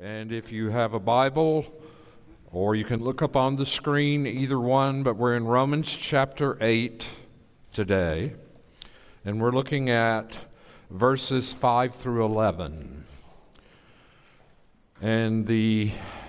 And if you have a Bible, or you can look up on the screen, either one, but we're in Romans chapter 8 today, and we're looking at verses 5 through 11. And the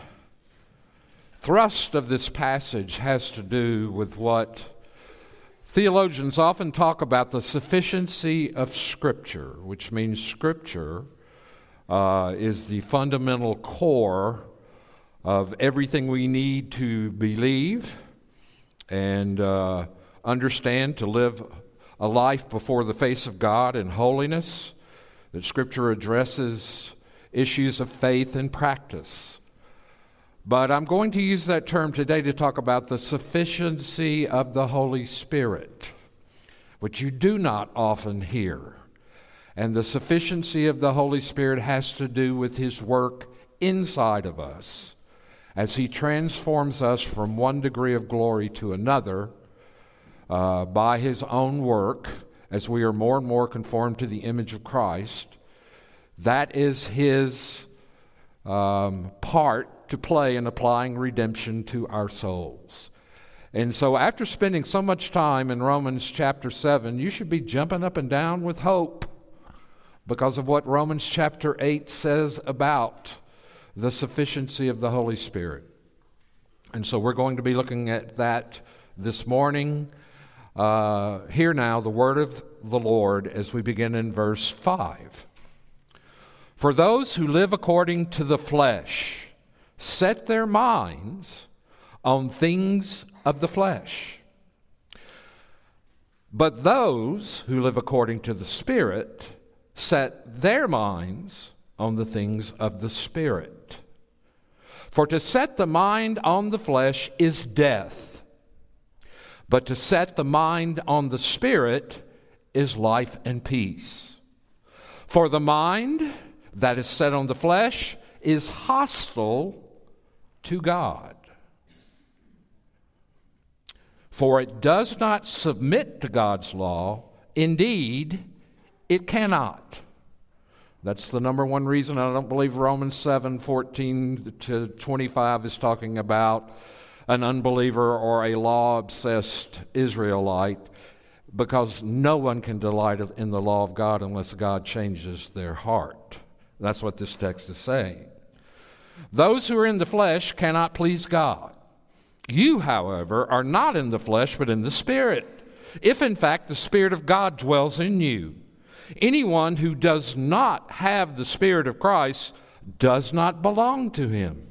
thrust of this passage has to do with what theologians often talk about, the sufficiency of Scripture, which means Scripture is the fundamental core of everything we need to believe and understand to live a life before the face of God in holiness, that Scripture addresses issues of faith and practice. But I'm going to use that term today to talk about the sufficiency of the Holy Spirit, which you do not often hear. And the sufficiency of the Holy Spirit has to do with His work inside of us as He transforms us from one degree of glory to another by His own work as we are more and more conformed to the image of Christ. That is His part to play in applying redemption to our souls. And so after spending so much time in Romans chapter 7, you should be jumping up and down with hope because of what Romans chapter 8 says about the sufficiency of the Holy Spirit. And so we're going to be looking at that this morning. Hear now the word of the Lord as we begin in verse 5. For those who live according to the flesh set their minds on things of the flesh. But those who live according to the Spirit set their minds on the things of the Spirit. For to set the mind on the flesh is death, but to set the mind on the Spirit is life and peace. For the mind that is set on the flesh is hostile to God. For it does not submit to God's law. Indeed, it cannot. That's the number one reason I don't believe Romans 7:14 to 25 is talking about an unbeliever or a law-obsessed Israelite, because no one can delight in the law of God unless God changes their heart. That's what this text is saying. Those who are in the flesh cannot please God. You, however, are not in the flesh, but in the Spirit, if in fact the Spirit of God dwells in you. Anyone who does not have the Spirit of Christ does not belong to Him.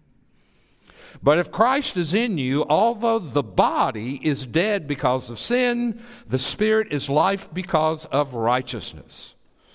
But if Christ is in you, although the body is dead because of sin, the Spirit is life because of righteousness.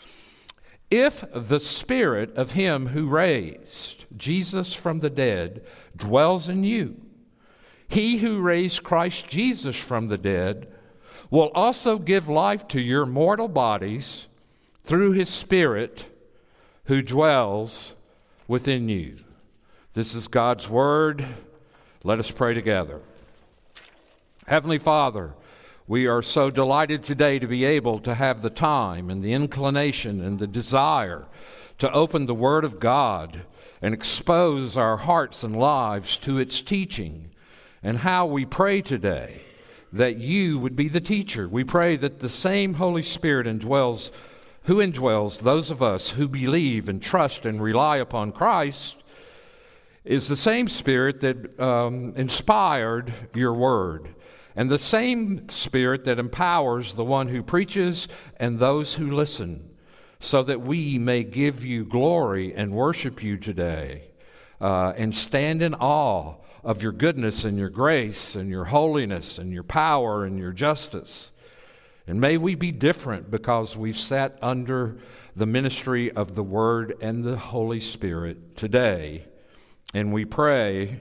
If the Spirit of Him who raised Jesus from the dead dwells in you, He who raised Christ Jesus from the dead will also give life to your mortal bodies through His Spirit who dwells within you. This is God's Word. Let us pray together. Heavenly Father, we are so delighted today to be able to have the time and the inclination and the desire to open the Word of God and expose our hearts and lives to its teaching. And how we pray today that You would be the teacher. We pray that the same Holy Spirit who indwells those of us who believe and trust and rely upon Christ is the same Spirit that inspired Your Word, and the same Spirit that empowers the one who preaches and those who listen, so that we may give You glory and worship You today and stand in awe of Your goodness and Your grace and Your holiness and Your power and Your justice. And may we be different because we've sat under the ministry of the Word and the Holy Spirit today. And we pray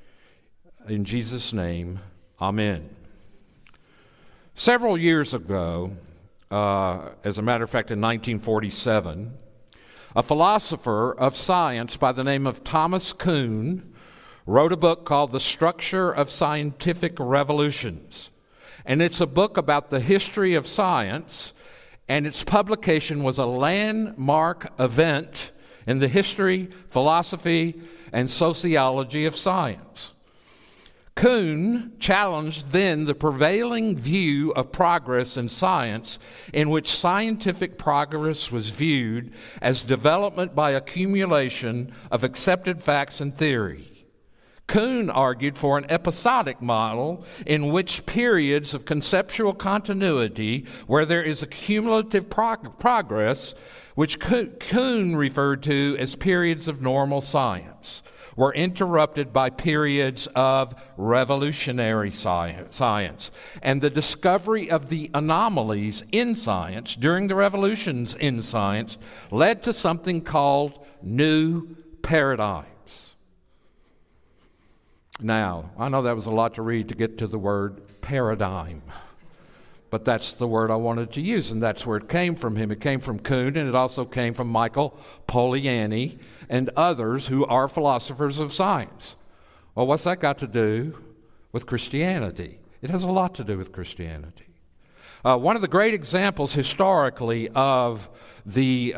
in Jesus' name, amen. Several years ago, as a matter of fact in 1947, a philosopher of science by the name of Thomas Kuhn wrote a book called The Structure of Scientific Revolutions. And it's a book about the history of science, and its publication was a landmark event in the history, philosophy, and sociology of science. Kuhn challenged then the prevailing view of progress in science, in which scientific progress was viewed as development by accumulation of accepted facts and theory. Kuhn argued for an episodic model in which periods of conceptual continuity, where there is a cumulative progress, which Kuhn referred to as periods of normal science, were interrupted by periods of revolutionary science. And the discovery of the anomalies in science during the revolutions in science led to something called new paradigms. Now, I know that was a lot to read to get to the word paradigm, but that's the word I wanted to use, and that's where it came from him. It came from Kuhn, and it also came from Michael Polanyi and others who are philosophers of science. Well, what's that got to do with Christianity? It has a lot to do with Christianity. One of the great examples historically of the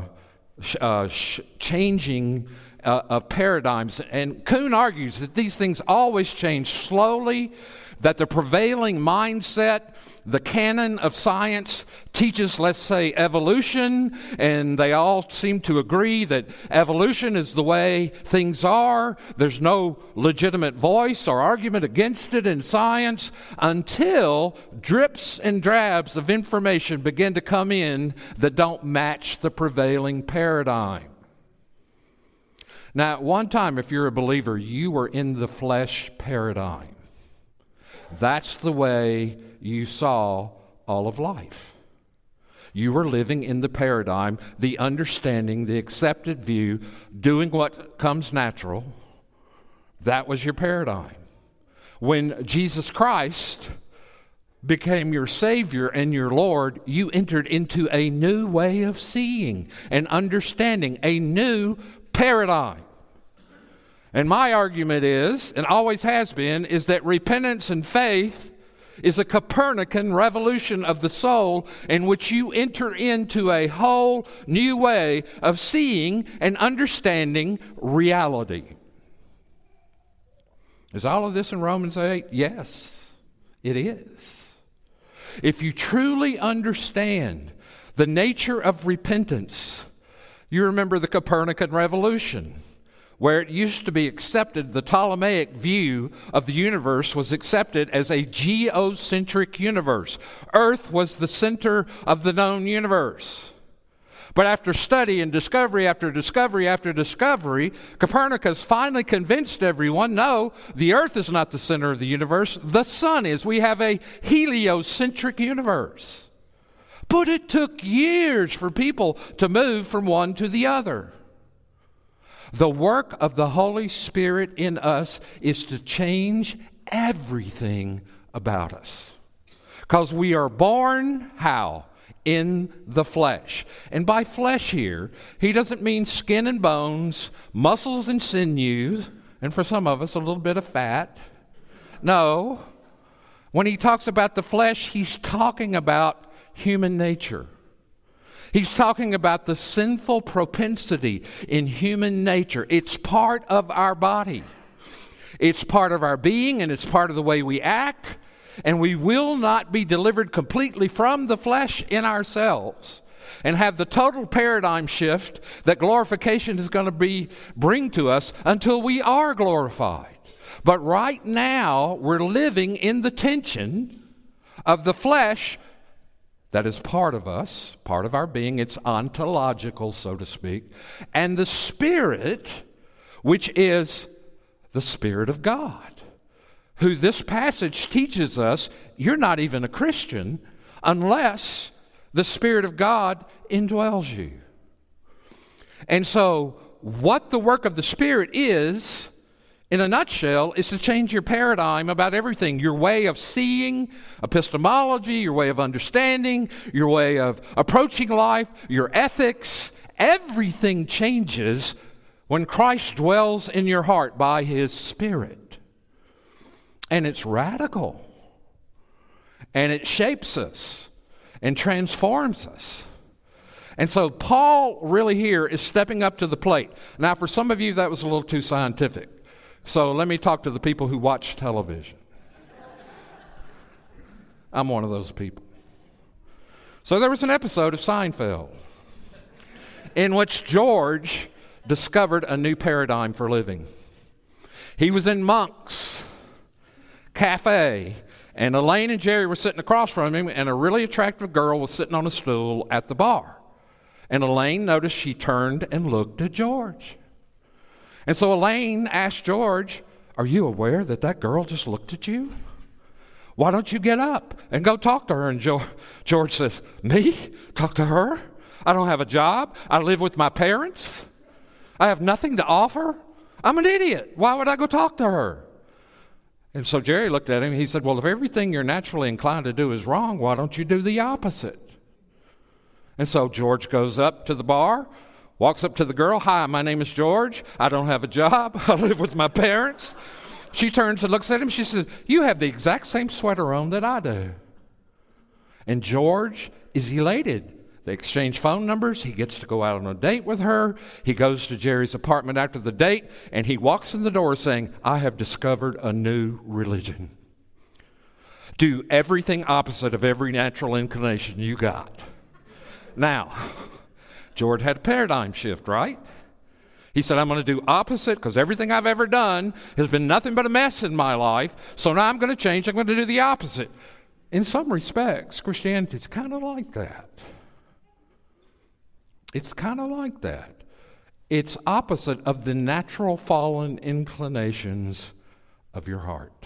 changing of paradigms, and Kuhn argues that these things always change slowly, that the prevailing mindset, the canon of science teaches, let's say, evolution, and they all seem to agree that evolution is the way things are. There's no legitimate voice or argument against it in science until drips and drabs of information begin to come in that don't match the prevailing paradigm. Now, at one time, if you're a believer, you were in the flesh paradigm. That's the way you saw all of life. You were living in the paradigm, the understanding, the accepted view, doing what comes natural. That was your paradigm. When Jesus Christ became your Savior and your Lord, you entered into a new way of seeing and understanding, a new paradigm. And my argument is, and always has been, is that repentance and faith is a Copernican revolution of the soul in which you enter into a whole new way of seeing and understanding reality. Is all of this in Romans 8? Yes, it is. If you truly understand the nature of repentance, you remember the Copernican revolution, where it used to be accepted, the Ptolemaic view of the universe was accepted as a geocentric universe. Earth was the center of the known universe. But after study and discovery after discovery after discovery, Copernicus finally convinced everyone, no, the Earth is not the center of the universe, the sun is. We have a heliocentric universe. But it took years for people to move from one to the other. The work of the Holy Spirit in us is to change everything about us. Because we are born, how? In the flesh. And by flesh here, he doesn't mean skin and bones, muscles and sinews, and for some of us, a little bit of fat. No. When he talks about the flesh, he's talking about human nature. He's talking about the sinful propensity in human nature. It's part of our body. It's part of our being, and it's part of the way we act. And we will not be delivered completely from the flesh in ourselves and have the total paradigm shift that glorification is going to bring to us until we are glorified. But right now, we're living in the tension of the flesh that is part of us, part of our being. It's ontological, so to speak. And the Spirit, which is the Spirit of God, who this passage teaches us, you're not even a Christian unless the Spirit of God indwells you. And so what the work of the Spirit is, in a nutshell, is to change your paradigm about everything. Your way of seeing, epistemology, your way of understanding, your way of approaching life, your ethics. Everything changes when Christ dwells in your heart by His Spirit. And it's radical. And it shapes us and transforms us. And so Paul really here is stepping up to the plate. Now, for some of you, that was a little too scientific. So let me talk to the people who watch television. I'm one of those people. So there was an episode of Seinfeld in which George discovered a new paradigm for living. He was in Monk's Cafe, and Elaine and Jerry were sitting across from him, and a really attractive girl was sitting on a stool at the bar. And Elaine noticed she turned and looked at George. And so Elaine asked George, "Are you aware that that girl just looked at you? Why don't you get up and go talk to her?" And George says, "Me? Talk to her? I don't have a job. I live with my parents. I have nothing to offer. I'm an idiot. Why would I go talk to her?" And so Jerry looked at him and he said, "Well, if everything you're naturally inclined to do is wrong, why don't you do the opposite?" And so George goes up to the bar, walks up to the girl. "Hi, my name is George. I don't have a job. I live with my parents." She turns and looks at him. She says, "You have the exact same sweater on that I do." And George is elated. They exchange phone numbers. He gets to go out on a date with her. He goes to Jerry's apartment after the date, and he walks in the door saying, "I have discovered a new religion. Do everything opposite of every natural inclination you got." Now, George had a paradigm shift, right? He said, "I'm going to do opposite because everything I've ever done has been nothing but a mess in my life. So now I'm going to change. I'm going to do the opposite." In some respects, Christianity is kind of like that. It's kind of like that. It's opposite of the natural fallen inclinations of your heart.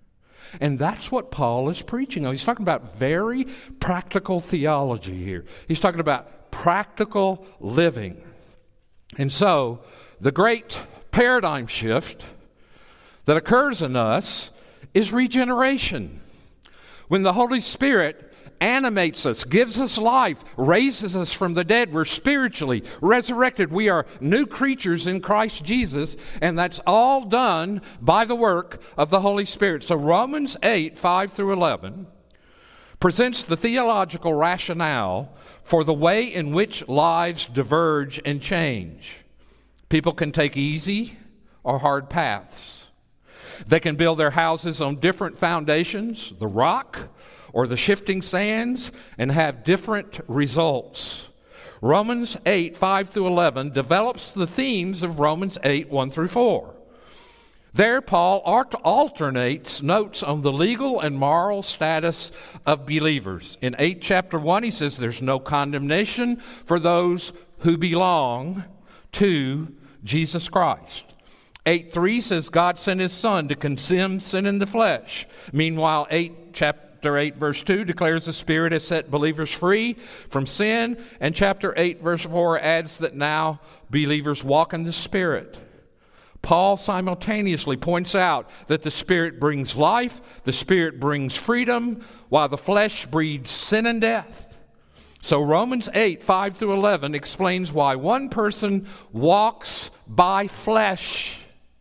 And that's what Paul is preaching on. He's talking about very practical theology here. He's talking about practical living. And so, the great paradigm shift that occurs in us is regeneration. When the Holy Spirit animates us, gives us life, raises us from the dead, we're spiritually resurrected. We are new creatures in Christ Jesus, and that's all done by the work of the Holy Spirit. So Romans 8, 5 through 11 presents the theological rationale for the way in which lives diverge and change. People can take easy or hard paths. They can build their houses on different foundations, the rock or the shifting sands, and have different results. Romans 8, 5 through 11 develops the themes of Romans 8, 1 through 4. There, Paul alternates notes on the legal and moral status of believers. In 8 chapter 1, he says there's no condemnation for those who belong to Jesus Christ. 8:3 says God sent his Son to condemn sin in the flesh. Meanwhile, chapter 8, verse 2 declares the Spirit has set believers free from sin. And chapter 8, verse 4 adds that now believers walk in the Spirit. Paul simultaneously points out that the Spirit brings life, the Spirit brings freedom, while the flesh breeds sin and death. So Romans 8, 5 through 11 explains why one person walks by flesh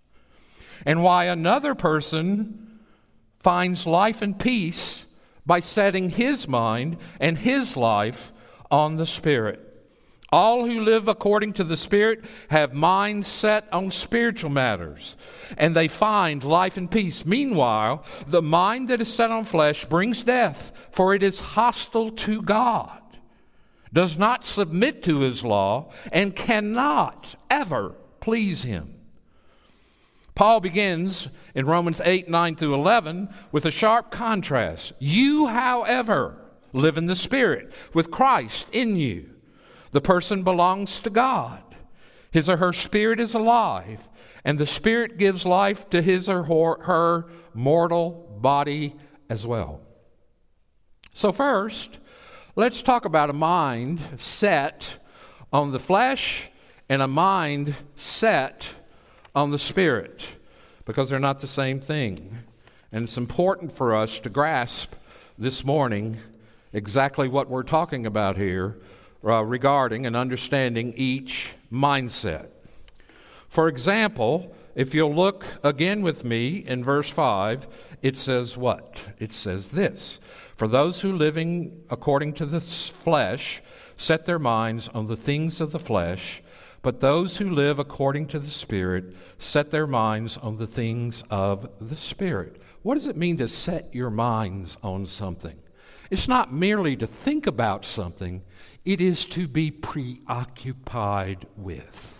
and why another person finds life and peace by setting his mind and his life on the Spirit. All who live according to the Spirit have minds set on spiritual matters, and they find life and peace. Meanwhile, the mind that is set on flesh brings death, for it is hostile to God, does not submit to his law, and cannot ever please him. Paul begins in Romans 8, 9 through 11 with a sharp contrast. You, however, live in the Spirit, with Christ in you. The person belongs to God. His or her spirit is alive, and the Spirit gives life to his or her mortal body as well. So first, let's talk about a mind set on the flesh and a mind set on the Spirit, because they're not the same thing. And it's important for us to grasp this morning exactly what we're talking about here regarding and understanding each mindset. For example, if you'll look again with me in verse 5, it says what? It says this: for those who living according to the flesh set their minds on the things of the flesh, but those who live according to the Spirit set their minds on the things of the Spirit. What does it mean to set your minds on something? It's not merely to think about something, it is to be preoccupied with.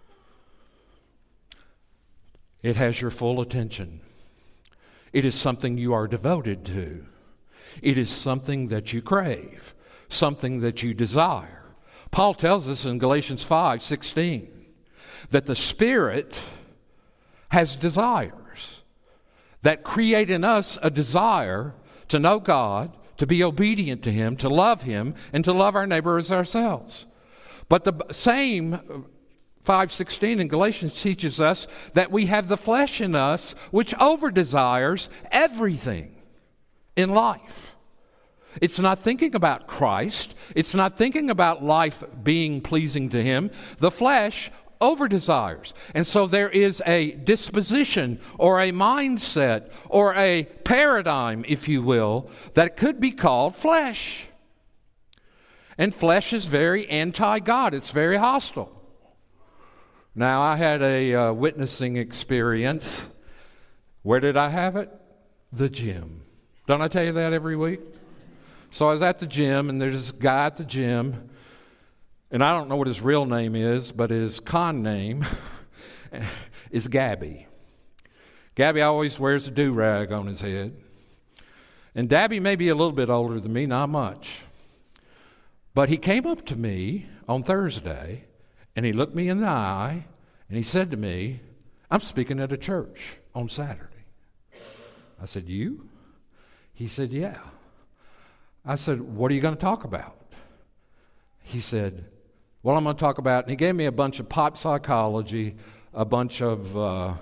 It has your full attention. It is something you are devoted to. It is something that you crave, something that you desire. Paul tells us in Galatians 5:16 that the Spirit has desires that create in us a desire to know God, to be obedient to Him, to love Him, and to love our neighbor as ourselves. But the same 5:16 in Galatians teaches us that we have the flesh in us which over-desires everything in life. It's not thinking about Christ. It's not thinking about life being pleasing to Him. The flesh over-desires. And so there is a disposition or a mindset or a paradigm, if you will, that could be called flesh. And flesh is very anti-God. It's very hostile. Now, I had a witnessing experience. Where did I have it? The gym. Don't I tell you that every week? So I was at the gym, and there's this guy at the gym, and I don't know what his real name is, but his con name is Gabby. Gabby always wears a do-rag on his head. And Dabby may be a little bit older than me, not much. But he came up to me on Thursday, and he looked me in the eye, and he said to me, "I'm speaking at a church on Saturday." I said, "You?" He said, "Yeah." I said, "What are you going to talk about?" He said, "Well, I'm going to talk about," and he gave me a bunch of pop psychology, a bunch of,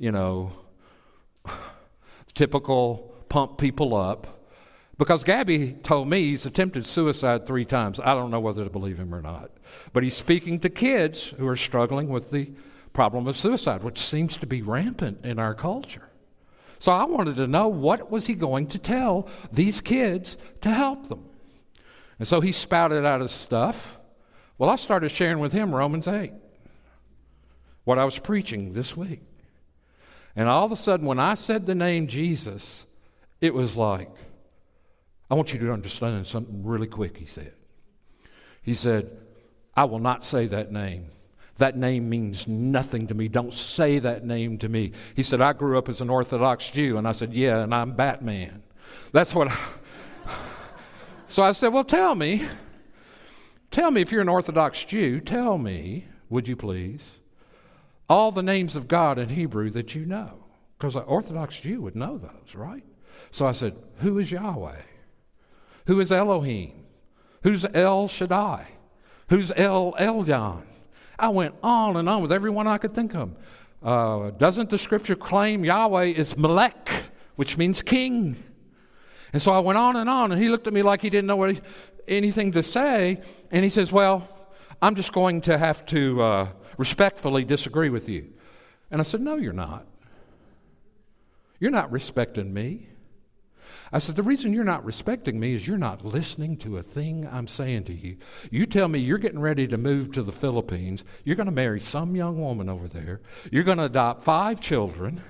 typical pump people up. Because Gabby told me he's attempted suicide 3 times. I don't know whether to believe him or not. But he's speaking to kids who are struggling with the problem of suicide, which seems to be rampant in our culture. So I wanted to know, what was he going to tell these kids to help them? And so he spouted out his stuff. Well, I started sharing with him Romans 8, what I was preaching this week. And all of a sudden, when I said the name Jesus, it was like, "I want you to understand something really quick," he said. He said, "I will not say that name. That name means nothing to me. Don't say that name to me." He said, "I grew up as an Orthodox Jew." And I said, "Yeah, and I'm Batman." That's what So I said, "Well, tell me if you're an Orthodox Jew, tell me, would you please, all the names of God in Hebrew that you know." Because an Orthodox Jew would know those, right? So I said, "Who is Yahweh? Who is Elohim? Who's El Shaddai? Who's El Elyon?" I went on and on with everyone I could think of. Doesn't the scripture claim Yahweh is Melech, which means king? And so I went on, and he looked at me like he didn't know anything to say. And he says, "Well, I'm just going to have to respectfully disagree with you." And I said, "No, you're not. You're not respecting me." I said, "The reason you're not respecting me is you're not listening to a thing I'm saying to you. You tell me you're getting ready to move to the Philippines. You're going to marry some young woman over there. You're going to adopt 5 children.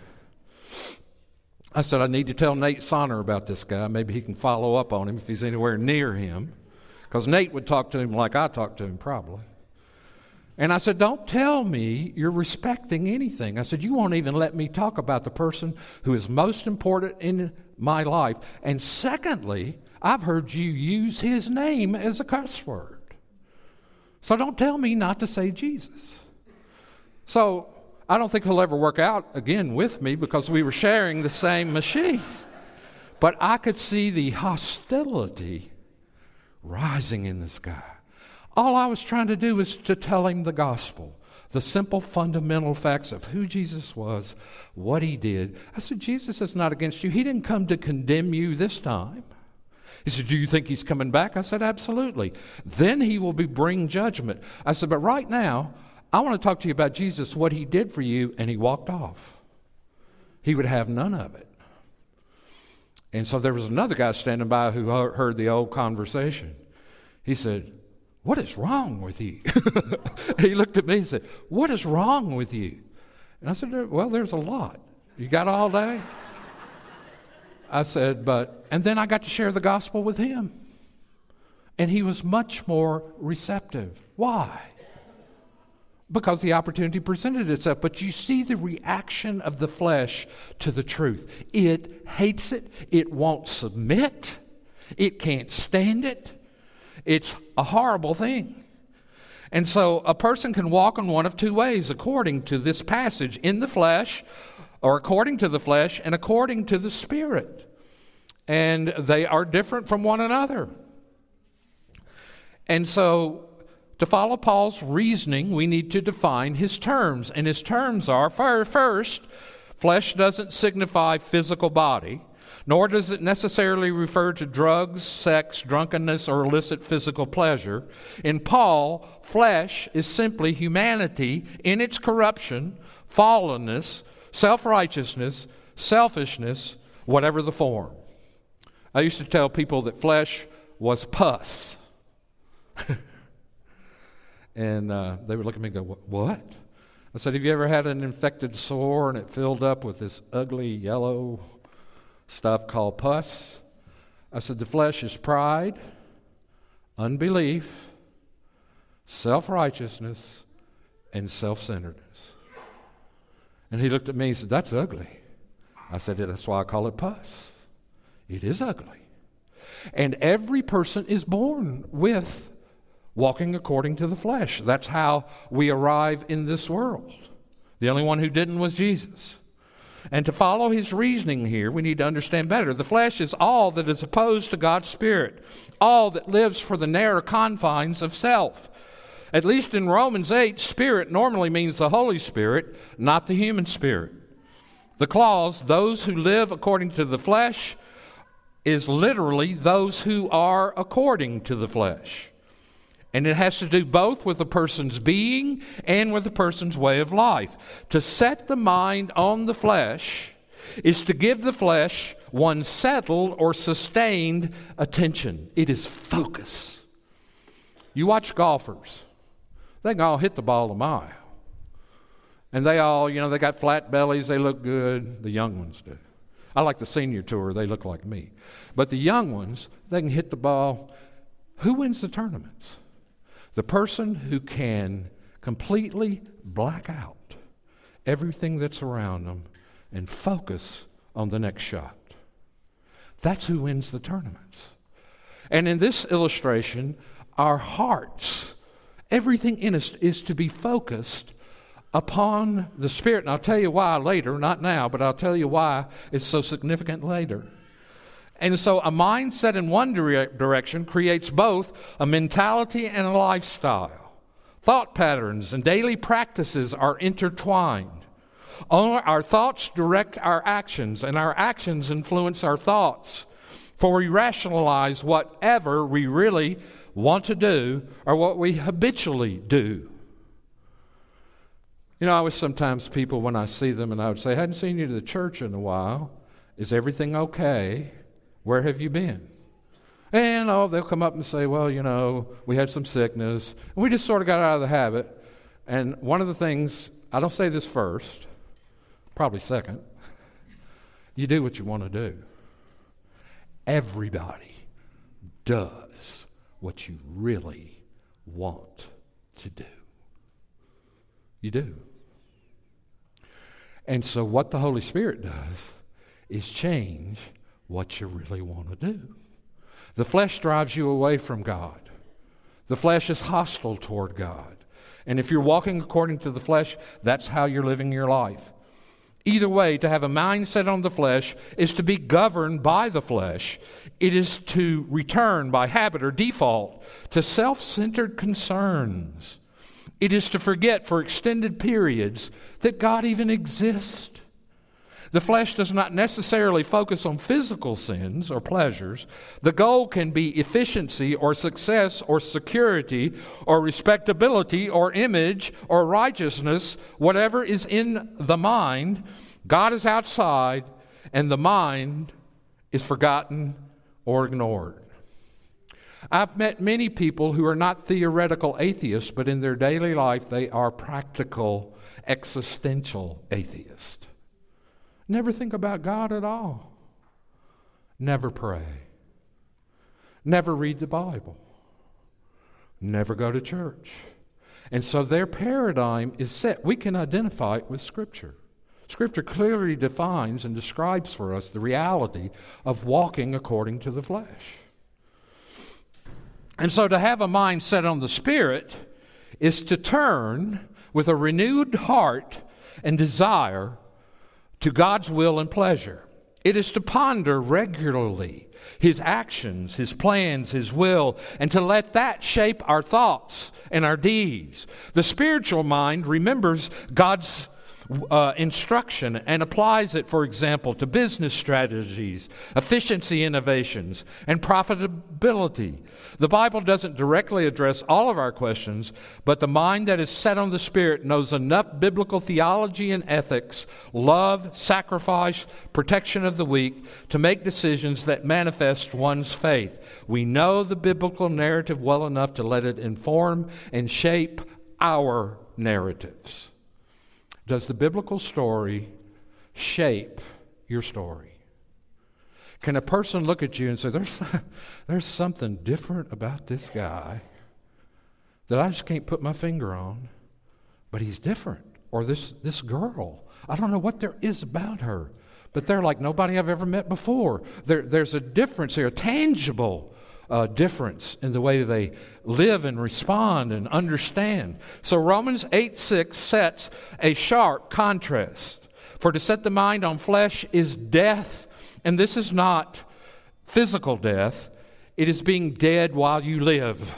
I said, "I need to tell Nate Sonner about this guy. Maybe he can follow up on him if he's anywhere near him." Because Nate would talk to him like I talk to him probably. And I said, "Don't tell me you're respecting anything." I said, "You won't even let me talk about the person who is most important in my life. And secondly, I've heard you use his name as a curse word. So don't tell me not to say Jesus." So I don't think he'll ever work out again with me because we were sharing the same machine. But I could see the hostility rising in this guy. All I was trying to do was to tell him the gospel, the simple fundamental facts of who Jesus was, what he did. I said, "Jesus is not against you. He didn't come to condemn you this time." He said, "Do you think he's coming back?" I said, "Absolutely. Then he will bring judgment." I said, "But right now, I want to talk to you about Jesus, what he did for you," and he walked off. He would have none of it. And so there was another guy standing by who heard the old conversation. He said, "What is wrong with you?" He looked at me and said, "What is wrong with you?" And I said, "Well, there's a lot. You got all day?" I said, and then I got to share the gospel with him. And he was much more receptive. Why? Because the opportunity presented itself. But you see the reaction of the flesh to the truth. It hates it. It won't submit. It can't stand it. It's a horrible thing. And so a person can walk in one of two ways according to this passage: in the flesh, or according to the flesh, and according to the Spirit. And they are different from one another. And so to follow Paul's reasoning, we need to define his terms. And his terms are, first, flesh doesn't signify physical body, nor does it necessarily refer to drugs, sex, drunkenness, or illicit physical pleasure. In Paul, flesh is simply humanity in its corruption, fallenness, self-righteousness, selfishness, whatever the form. I used to tell people that flesh was pus. And they would look at me and go, "What?" I said, "Have you ever had an infected sore and it filled up with this ugly yellow stuff called pus?" I said, "The flesh is pride, unbelief, self-righteousness, and self-centeredness." And he looked at me and said, "That's ugly." I said, "That's why I call it pus. It is ugly." And every person is born with walking according to the flesh. That's how we arrive in this world. The only one who didn't was Jesus. And to follow his reasoning here, we need to understand better. The flesh is all that is opposed to God's Spirit, all that lives for the narrow confines of self. At least in Romans 8, Spirit normally means the Holy Spirit, not the human spirit. The clause, "those who live according to the flesh," is literally those who are according to the flesh. And it has to do both with a person's being and with a person's way of life. To set the mind on the flesh is to give the flesh one settled or sustained attention. It is focus. You watch golfers. They can all hit the ball a mile. And they all, they got flat bellies. They look good. The young ones do. I like the senior tour. They look like me. But the young ones, they can hit the ball. Who wins the tournaments? The person who can completely black out everything that's around them and focus on the next shot. That's who wins the tournaments. And in this illustration, our hearts, everything in us is to be focused upon the Spirit. And I'll tell you why later, not now, but I'll tell you why it's so significant later. And so a mindset in one direction creates both a mentality and a lifestyle. Thought patterns and daily practices are intertwined. Our thoughts direct our actions, and our actions influence our thoughts. For we rationalize whatever we really want to do or what we habitually do. I was sometimes people, when I see them, and I would say, "I hadn't seen you to the church in a while. Is everything okay? Where have you been?" And they'll come up and say, "Well, we had some sickness." And we just sort of got out of the habit. And one of the things, I don't say this first, probably second, you do what you want to do. Everybody does what you really want to do. You do. And so what the Holy Spirit does is change what you really want to do. The flesh drives you away from God. The flesh is hostile toward God. And if you're walking according to the flesh, that's how you're living your life. Either way, to have a mindset on the flesh is to be governed by the flesh. It is to return by habit or default to self-centered concerns. It is to forget for extended periods that God even exists. The flesh does not necessarily focus on physical sins or pleasures. The goal can be efficiency or success or security or respectability or image or righteousness, whatever is in the mind. God is outside, and the mind is forgotten or ignored. I've met many people who are not theoretical atheists, but in their daily life they are practical, existential atheists. Never think about God at all. Never pray. Never read the Bible. Never go to church. And so their paradigm is set. We can identify it with Scripture. Scripture clearly defines and describes for us the reality of walking according to the flesh. And so to have a mind set on the Spirit is to turn with a renewed heart and desire to God's will and pleasure. It is to ponder regularly His actions, His plans, His will, and to let that shape our thoughts and our deeds. The spiritual mind remembers God's instruction and applies it, for example, to business strategies, efficiency innovations, and profitability. The Bible doesn't directly address all of our questions, but the mind that is set on the Spirit knows enough biblical theology and ethics, love, sacrifice, protection of the weak, to make decisions that manifest one's faith. We know the biblical narrative well enough to let it inform and shape our narratives. Does the biblical story shape your story? Can a person look at you and say, there's something different about this guy that I just can't put my finger on, but he's different. Or this girl, I don't know what there is about her, but they're like nobody I've ever met before. There's a difference here, a tangible difference in the way they live and respond and understand. So Romans 8:6 sets a sharp contrast. For to set the mind on flesh is death, and this is not physical death. It is being dead while you live.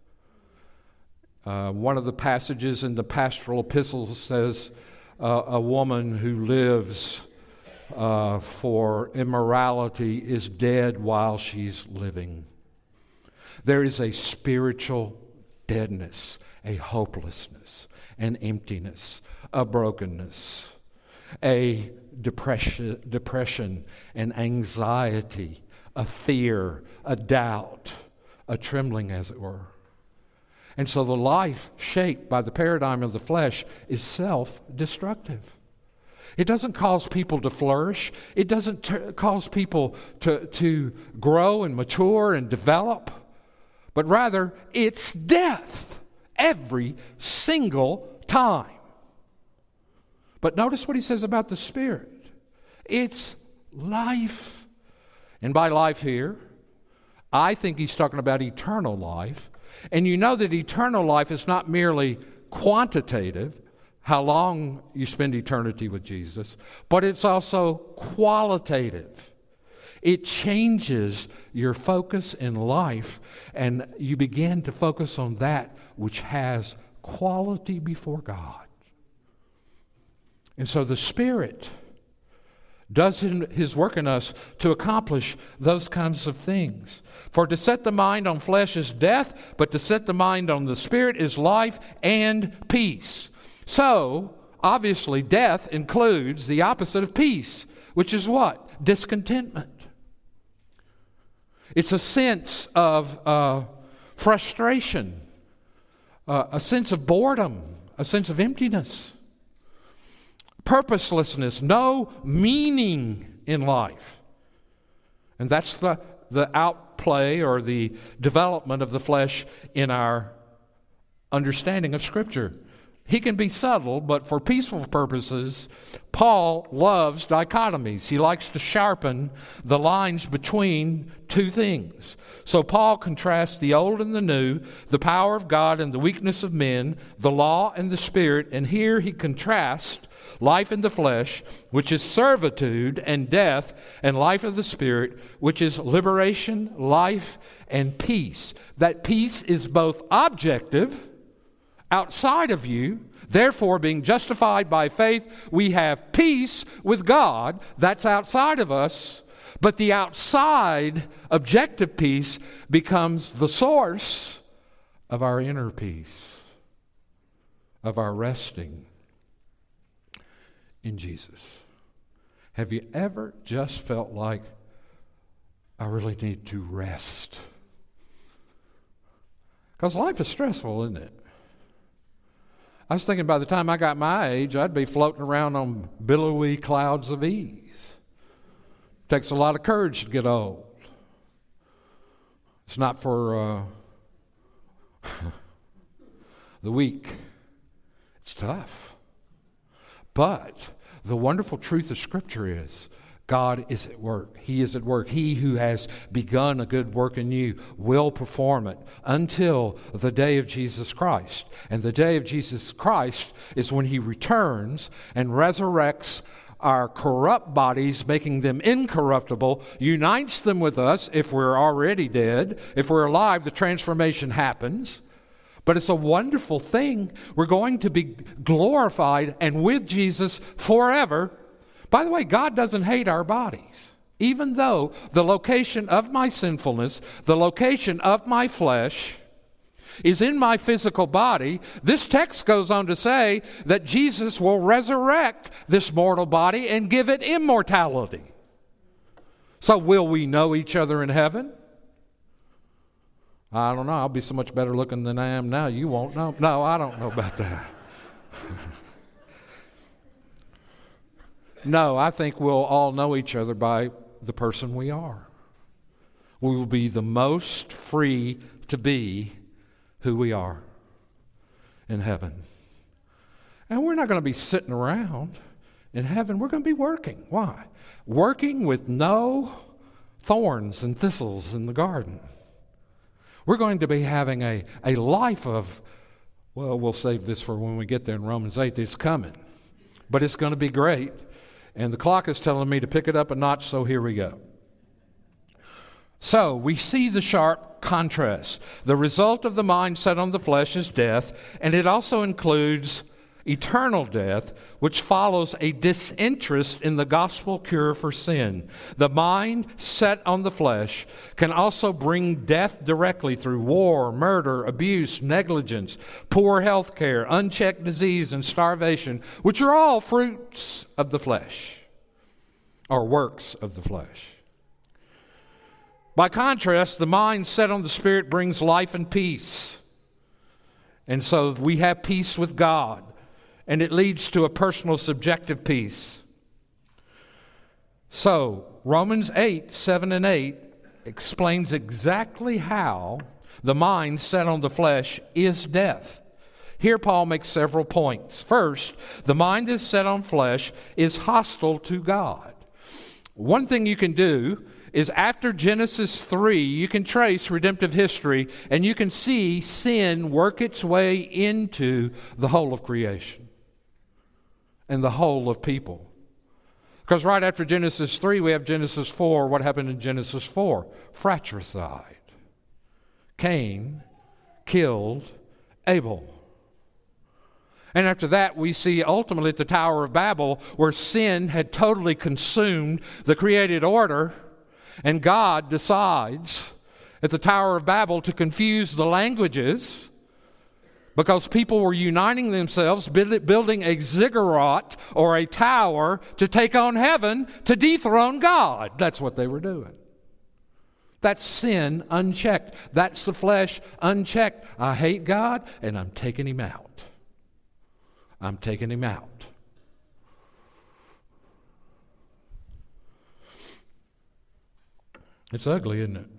One of the passages in the pastoral epistles says a woman who lives for immorality is dead while she's living. There is a spiritual deadness, a hopelessness, an emptiness, a brokenness, a depression, an anxiety, a fear, a doubt, a trembling, as it were. And so the life shaped by the paradigm of the flesh is self-destructive. It doesn't cause people to flourish. It doesn't cause people to grow and mature and develop. But rather, it's death every single time. But notice what he says about the Spirit. It's life. And by life here, I think he's talking about eternal life. And you know that eternal life is not merely quantitative, how long you spend eternity with Jesus, but it's also qualitative. It changes your focus in life, and you begin to focus on that which has quality before God. And so the Spirit does His work in us to accomplish those kinds of things. For to set the mind on flesh is death, but to set the mind on the Spirit is life and peace. So, obviously, death includes the opposite of peace, which is what? Discontentment. It's a sense of frustration, a sense of boredom, a sense of emptiness, purposelessness, no meaning in life. And that's the outplay or the development of the flesh in our understanding of Scripture. He can be subtle, but for peaceful purposes, Paul loves dichotomies. He likes to sharpen the lines between two things. So Paul contrasts the old and the new, the power of God and the weakness of men, the law and the Spirit, and here he contrasts life in the flesh, which is servitude and death, and life of the Spirit, which is liberation, life, and peace. That peace is both objective, outside of you. Therefore, being justified by faith, we have peace with God. That's outside of us. But the outside objective peace becomes the source of our inner peace, of our resting in Jesus. Have you ever just felt like, I really need to rest? Because life is stressful, isn't it? I was thinking by the time I got my age, I'd be floating around on billowy clouds of ease. Takes a lot of courage to get old. It's not for the weak. It's tough. But the wonderful truth of Scripture is God is at work. He is at work. He who has begun a good work in you will perform it until the day of Jesus Christ. And the day of Jesus Christ is when He returns and resurrects our corrupt bodies, making them incorruptible, unites them with us if we're already dead. If we're alive, the transformation happens. But it's a wonderful thing. We're going to be glorified and with Jesus forever. By the way, God doesn't hate our bodies. Even though the location of my sinfulness, the location of my flesh is in my physical body, this text goes on to say that Jesus will resurrect this mortal body and give it immortality. So will we know each other in heaven? I don't know. I'll be so much better looking than I am now. You won't know. No, I don't know about that. No, I think we'll all know each other by the person we are. We will be the most free to be who we are in heaven. And we're not going to be sitting around in heaven. We're going to be working. Why? Working with no thorns and thistles in the garden. We're going to be having a life of, well, we'll save this for when we get there in Romans 8. It's coming. But it's going to be great. And the clock is telling me to pick it up a notch, so here we go. So we see the sharp contrast. The result of the mind set on the flesh is death, and it also includes eternal death, which follows a disinterest in the gospel cure for sin. The mind set on the flesh can also bring death directly through war, murder, abuse, negligence, poor health care, unchecked disease, and starvation, which are all fruits of the flesh, or works of the flesh. By contrast, the mind set on the Spirit brings life and peace. And so we have peace with God. And it leads to a personal subjective peace. So, Romans 8, 7 and 8 explains exactly how the mind set on the flesh is death. Here Paul makes several points. First, the mind that's set on flesh is hostile to God. One thing you can do is after Genesis 3, you can trace redemptive history and you can see sin work its way into the whole of creation and the whole of people. Because right after Genesis 3, we have Genesis 4. What happened in Genesis 4? Fratricide. Cain killed Abel. And after that, we see ultimately at the Tower of Babel where sin had totally consumed the created order, and God decides at the Tower of Babel to confuse the languages because people were uniting themselves, building a ziggurat or a tower to take on heaven to dethrone God. That's what they were doing. That's sin unchecked. That's the flesh unchecked. I hate God and I'm taking Him out. I'm taking Him out. It's ugly, isn't it?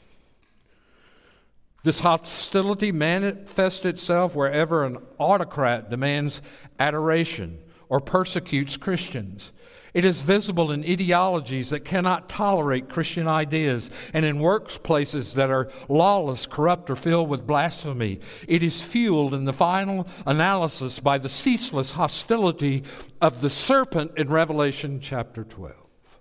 This hostility manifests itself wherever an autocrat demands adoration or persecutes Christians. It is visible in ideologies that cannot tolerate Christian ideas and in workplaces that are lawless, corrupt, or filled with blasphemy. It is fueled in the final analysis by the ceaseless hostility of the serpent in Revelation chapter 12.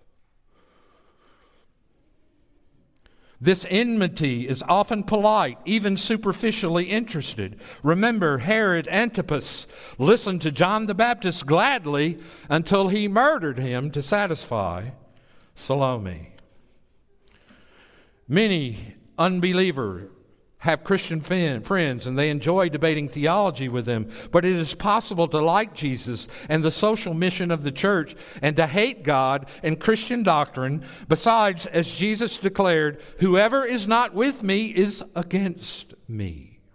This enmity is often polite, even superficially interested. Remember, Herod Antipas listened to John the Baptist gladly until he murdered him to satisfy Salome. Many unbelievers have Christian friends and they enjoy debating theology with them, but it is possible to like Jesus and the social mission of the church and to hate God and Christian doctrine. Besides, as Jesus declared, whoever is not with me is against me.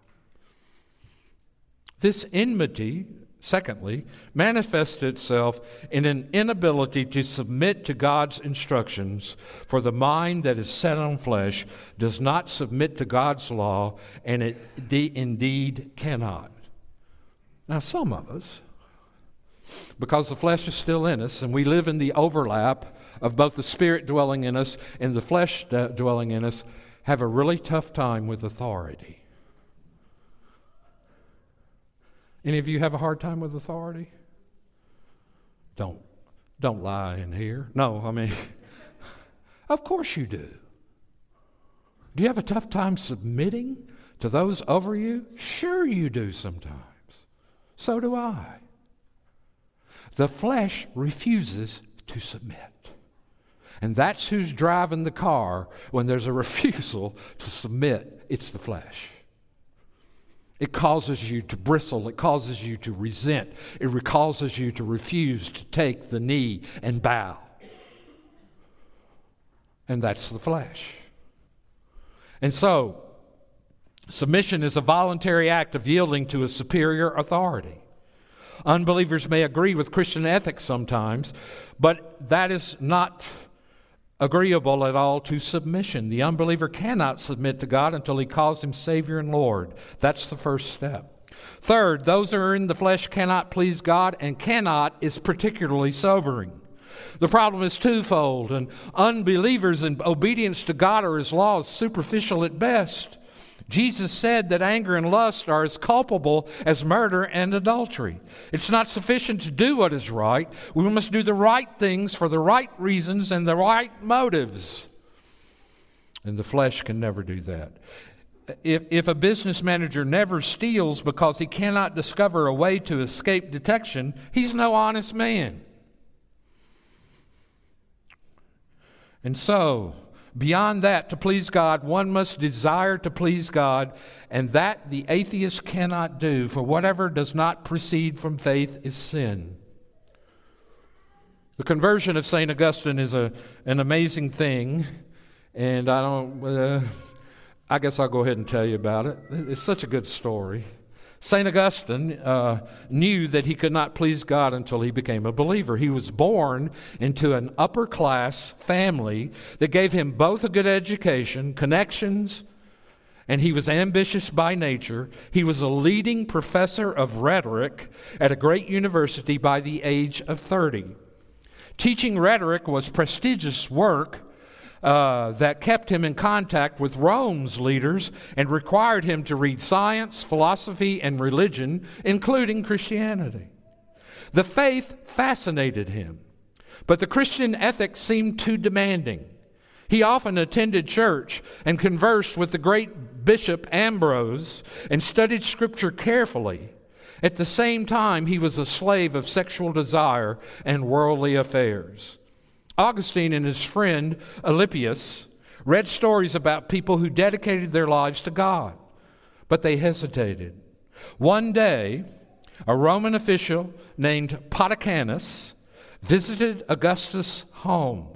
This enmity, secondly, manifests itself in an inability to submit to God's instructions, for the mind that is set on flesh does not submit to God's law, and it indeed cannot. Now, some of us, because the flesh is still in us, and we live in the overlap of both the Spirit dwelling in us and the flesh dwelling in us, have a really tough time with authority. Any of you have a hard time with authority? Don't lie in here. No, I mean, of course you do. Do you have a tough time submitting to those over you? Sure you do sometimes. So do I. The flesh refuses to submit. And that's who's driving the car when there's a refusal to submit. It's the flesh. It causes you to bristle. It causes you to resent. It causes you to refuse to take the knee and bow. And that's the flesh. And so, submission is a voluntary act of yielding to a superior authority. Unbelievers may agree with Christian ethics sometimes, but that is not agreeable at all to submission. The unbeliever cannot submit to God until he calls him Savior and Lord. That's the first step. Third, those who are in the flesh cannot please God, and cannot is particularly sobering. The problem is twofold, and unbelievers in obedience to God or His law is superficial at best. Jesus said that anger and lust are as culpable as murder and adultery. It's not sufficient to do what is right. We must do the right things for the right reasons and the right motives. And the flesh can never do that. If a business manager never steals because he cannot discover a way to escape detection, he's no honest man. And so, beyond that, to please God, one must desire to please God, and that the atheist cannot do, for whatever does not proceed from faith is sin. The conversion of St. Augustine is an amazing thing, and I guess I'll go ahead and tell you about it. It's such a good story. St. Augustine knew that he could not please God until he became a believer. He was born into an upper-class family that gave him both a good education, connections, and he was ambitious by nature. He was a leading professor of rhetoric at a great university by the age of 30. Teaching rhetoric was prestigious work that kept him in contact with Rome's leaders and required him to read science, philosophy, and religion, including Christianity. The faith fascinated him, but the Christian ethics seemed too demanding. He often attended church and conversed with the great Bishop Ambrose and studied Scripture carefully. At the same time, he was a slave of sexual desire and worldly affairs. Augustine and his friend Alypius read stories about people who dedicated their lives to God, but they hesitated. One day, a Roman official named Poticanus visited Augustine's home.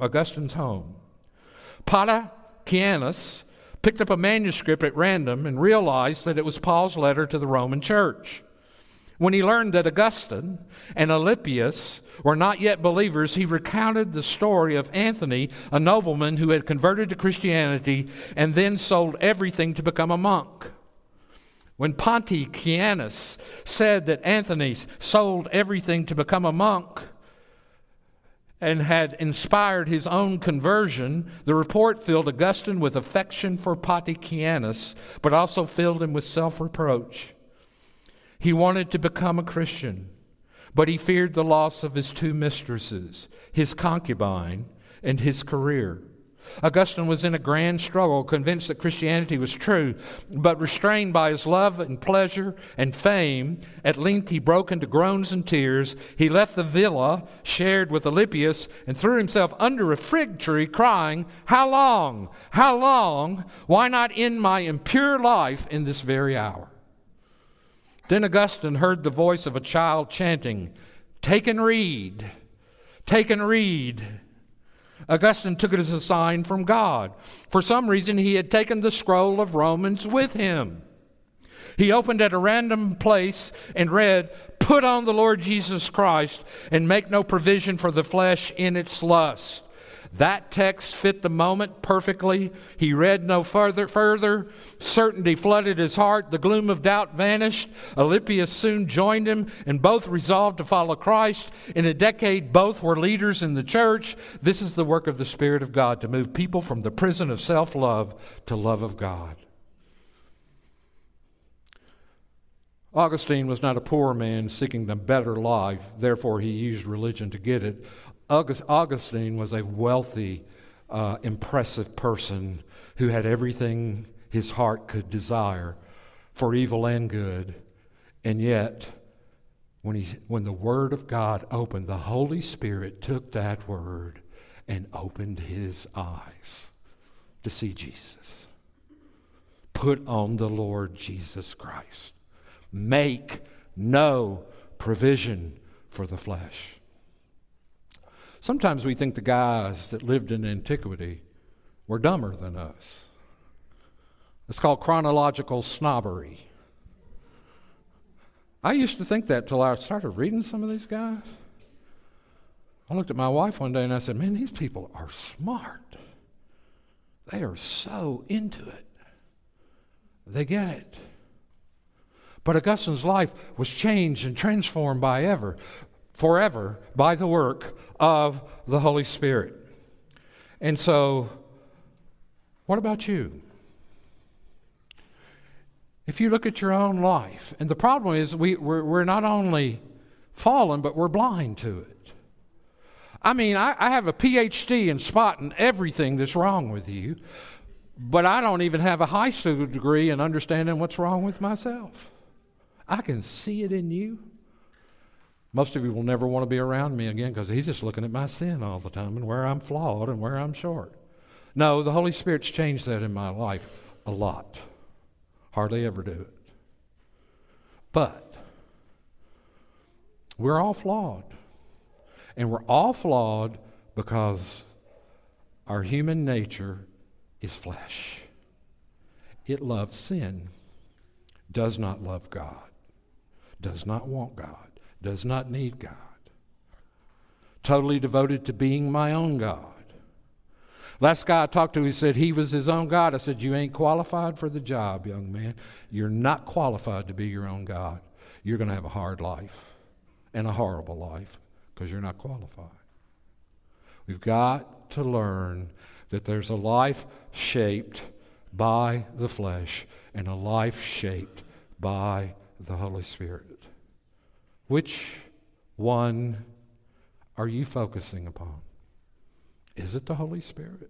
Poticanus picked up a manuscript at random and realized that it was Paul's letter to the Roman church. When he learned that Augustine and Alypius were not yet believers, he recounted the story of Anthony, a nobleman who had converted to Christianity and then sold everything to become a monk. When Poticanus said that Anthony sold everything to become a monk and had inspired his own conversion, the report filled Augustine with affection for Poticanus, but also filled him with self-reproach. He wanted to become a Christian, but he feared the loss of his two mistresses, his concubine, and his career. Augustine was in a grand struggle, convinced that Christianity was true, but restrained by his love and pleasure and fame. At length he broke into groans and tears. He left the villa shared with Alypius and threw himself under a fig tree, crying, "How long? How long? Why not end my impure life in this very hour?" Then Augustine heard the voice of a child chanting, "Take and read, take and read." Augustine took it as a sign from God. For some reason, he had taken the scroll of Romans with him. He opened at a random place and read, "Put on the Lord Jesus Christ and make no provision for the flesh in its lust." That text fit the moment perfectly. He read no further. Certainty flooded his heart. The gloom of doubt vanished. Alypius soon joined him, and both resolved to follow Christ. In a decade, both were leaders in the church. This is the work of the Spirit of God, to move people from the prison of self-love to love of God. Augustine was not a poor man seeking a better life. Therefore, he used religion to get it. Augustine was a wealthy, impressive person who had everything his heart could desire for evil and good. And yet, when the Word of God opened, the Holy Spirit took that Word and opened his eyes to see Jesus. Put on the Lord Jesus Christ. Make no provision for the flesh. Sometimes we think the guys that lived in antiquity were dumber than us. It's called chronological snobbery. I used to think that till I started reading some of these guys. I looked at my wife one day and I said, man, these people are smart. They are so into it. They get it. But Augustine's life was changed and transformed forever by the work of the Holy Spirit. And so, what about you? If you look at your own life, and the problem is we're not only fallen, but we're blind to it. I mean, I have a PhD in spotting everything that's wrong with you, but I don't even have a high school degree in understanding what's wrong with myself. I can see it in you. Most of you will never want to be around me again because he's just looking at my sin all the time and where I'm flawed and where I'm short. No, the Holy Spirit's changed that in my life a lot. Hardly ever do it. But we're all flawed. And we're all flawed because our human nature is flesh. It loves sin, does not love God, does not want God, does not need God. Totally devoted to being my own God. Last guy I talked to, he said he was his own God. I said, you ain't qualified for the job, young man. You're not qualified to be your own God. You're going to have a hard life and a horrible life because you're not qualified. We've got to learn that there's a life shaped by the flesh and a life shaped by the Holy Spirit. Which one are you focusing upon? Is it the Holy Spirit?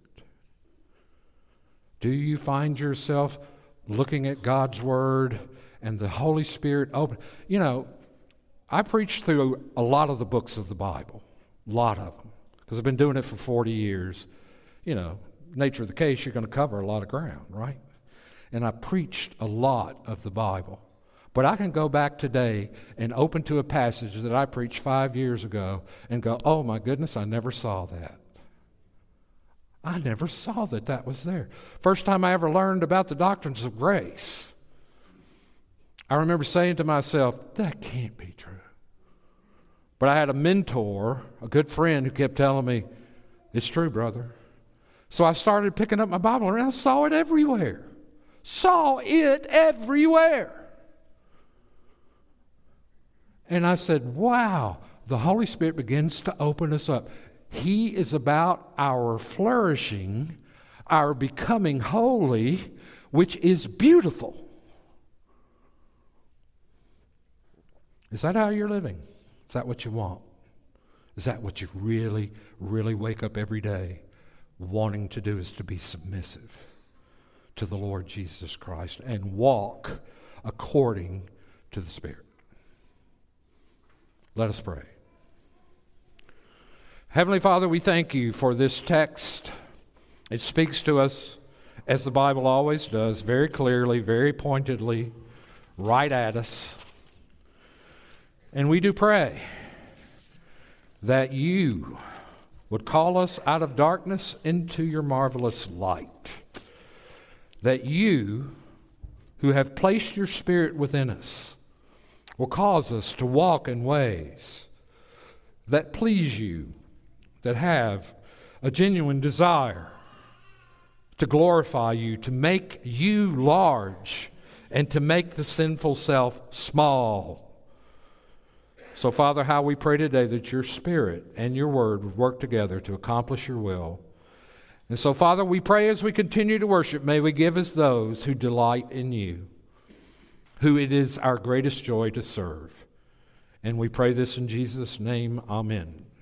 Do you find yourself looking at God's Word and the Holy Spirit open? You know, I preach through a lot of the books of the Bible, a lot of them, because I've been doing it for 40 years. You know, nature of the case, you're going to cover a lot of ground, right? And I preached a lot of the Bible. But I can go back today and open to a passage that I preached 5 years ago and go, oh my goodness, I never saw that. I never saw that was there. First time I ever learned about the doctrines of grace, I remember saying to myself, that can't be true. But I had a mentor, a good friend, who kept telling me, it's true, brother. So I started picking up my Bible and I saw it everywhere. Saw it everywhere. And I said, wow, the Holy Spirit begins to open us up. He is about our flourishing, our becoming holy, which is beautiful. Is that how you're living? Is that what you want? Is that what you really, really wake up every day wanting to do, is to be submissive to the Lord Jesus Christ and walk according to the Spirit? Let us pray. Heavenly Father, we thank you for this text. It speaks to us, as the Bible always does, very clearly, very pointedly, right at us. And we do pray that you would call us out of darkness into your marvelous light. That you, who have placed your Spirit within us, will cause us to walk in ways that please you, that have a genuine desire to glorify you, to make you large, and to make the sinful self small. So, Father, how we pray today that your Spirit and your Word would work together to accomplish your will. And so, Father, we pray as we continue to worship, may we give as those who delight in you, who it is our greatest joy to serve. And we pray this in Jesus' name. Amen.